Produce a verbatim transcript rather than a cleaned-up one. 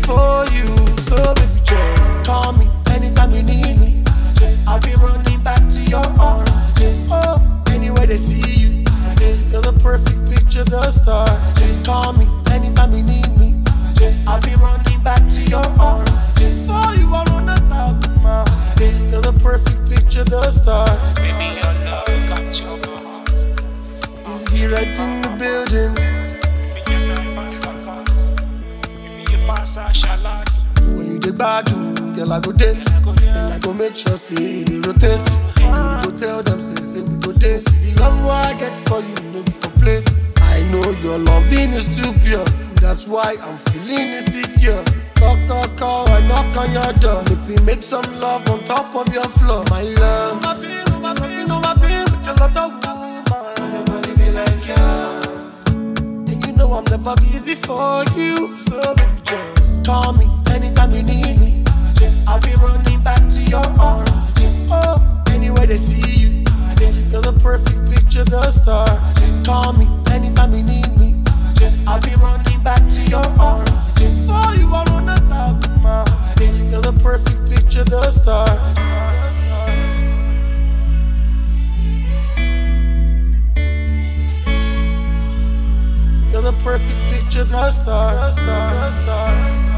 for you. So baby, just call me anytime you need me. I'll be running back to your arms. Oh, anywhere they see you, you're the perfect picture, the star. Call me anytime you need me. I'll be running back to your arms. For you, I'll run a thousand miles. You're the perfect picture, the star. Baby, your love got you on my heart. It's be right in the building. Baby, you know pass a cut. Baby, you pass a shallot. When you get bad, girl, I go there. Then I go make sure, say, they rotate. Then you go tell them, say, say, we go there. See the love what I get for you, no be for play. I know your loving is too pure. That's why I'm feeling insecure. Call, call, call, I knock on your door. Make me make some love on top of your floor. My love, my baby, my baby, no, my baby, with your lot of woman. Nobody be like you. And you know I'm never busy for you. So baby, just call me anytime you need me. I'll be running back to your arms. Oh, anywhere they see you, you're the perfect picture, the star. Call me anytime you need me. I'll be running back to your arms. For you, I'll run a thousand miles. You're the perfect picture, the star. You're the perfect picture, the star. The star, the star.